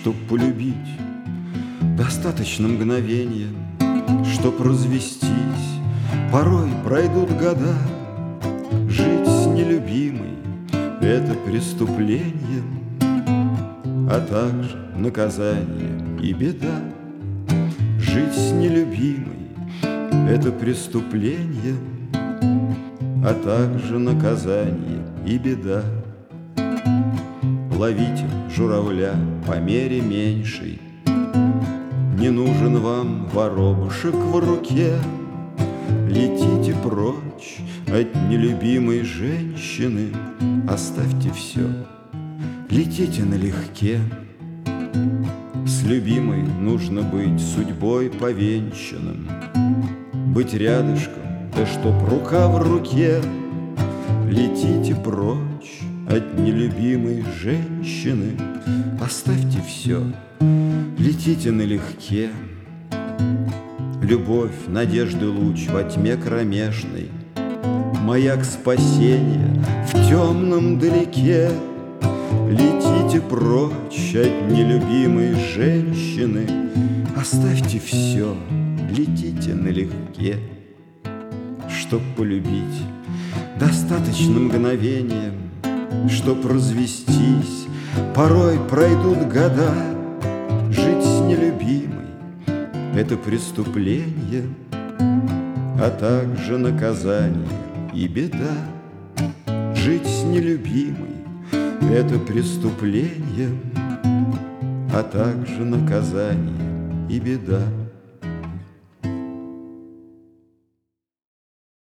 Чтоб полюбить, достаточно мгновения, чтоб развестись. Порой пройдут года. Жить с нелюбимой — это преступление, а также наказание и беда. Жить с нелюбимой — это преступление, а также наказание и беда. Ловите журавля по мере меньшей, не нужен вам воробушек в руке. Летите прочь от нелюбимой женщины, оставьте все, летите налегке. С любимой нужно быть судьбой повенчанным, быть рядышком, да чтоб рука в руке. Летите прочь от нелюбимой женщины, оставьте все, летите налегке. Любовь, надежды луч во тьме кромешной, маяк спасения в темном далеке. Летите прочь от нелюбимой женщины, оставьте все, летите налегке. Чтоб полюбить, достаточно мгновения, чтоб развестись. Порой пройдут года. Жить с нелюбимой — это преступление, а также наказание и беда. Жить с нелюбимой — это преступление, а также наказание и беда.